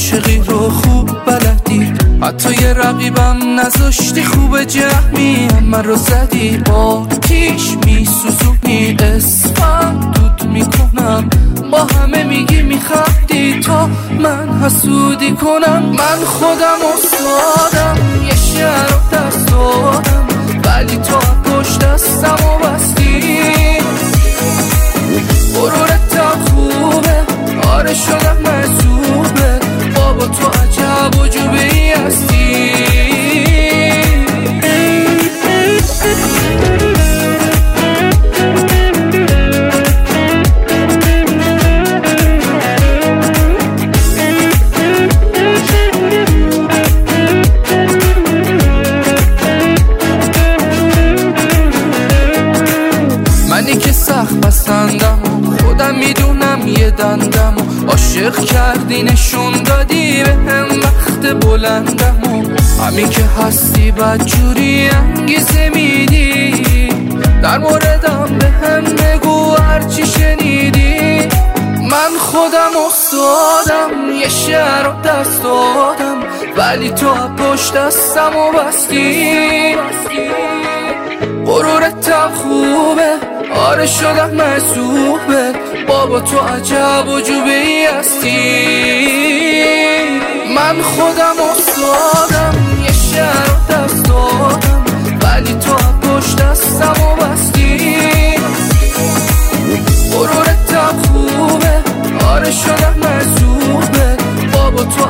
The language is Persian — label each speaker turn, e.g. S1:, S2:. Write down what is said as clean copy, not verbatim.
S1: عاشقی رو خوب بلدی، حتی یه رقیبم نذاشتی، خوب جمعی من رو زدی، آتیش میسوزونی، اسمم دود میکنم، با همه میگی میخندی تا من حسودی کنم. من خودم افتادم یه شعر رو دست دادم، ولی تو پشت دستم و بستی. غرورتم خوبه، آره شدم مجذوبه، بابا تو عجب و جوبه‌ای هستی. منی که سخت پسندم، خودم میدونم یه دندم، عاشق کردی نشون دادی به هم وقت بلندم، و همین که هستی بدجوری انگیزه میدی، در موردم به هم بگو هرچی شنیدی. من خودم افتادم یه شعر رو دست دادم، ولی تو پشت دستم و بستی. غرورتم خوبه، آره شدم مجذوبه، بابا تو عجب و جوبه‌ای هستی. من خودم افتادم یه شعر رو دست دادم، ولی تو پشت دستم و بستی. غرورتم خوبه، آره شدم مجذوبه، بابا تو